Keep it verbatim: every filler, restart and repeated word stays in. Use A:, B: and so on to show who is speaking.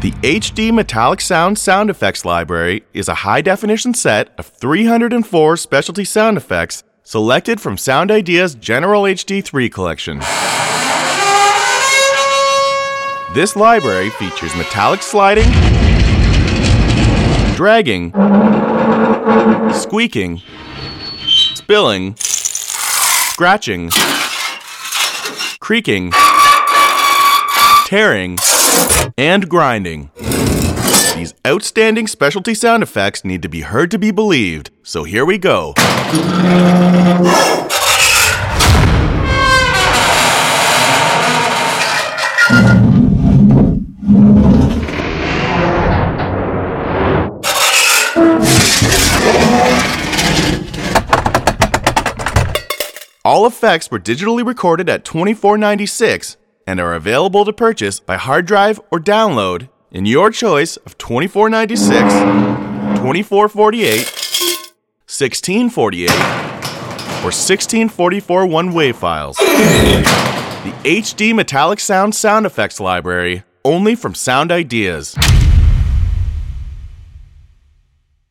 A: The H D Metallic Sound Sound Effects Library is a high-definition set of three hundred four specialty sound effects selected from Sound Idea's General H D three collection. This library features metallic sliding, dragging, squeaking, spilling, scratching, creaking, tearing, and grinding. These outstanding specialty sound effects need to be heard to be believed, so here we go. All effects were digitally recorded at twenty-four ninety-six and are available to purchase by hard drive or download in your choice of twenty-four ninety-six, twenty-four forty-eight, sixteen forty-eight, or sixteen forty-four one-wave files. The H D Metallic Sound Sound Effects Library, only from Sound Ideas.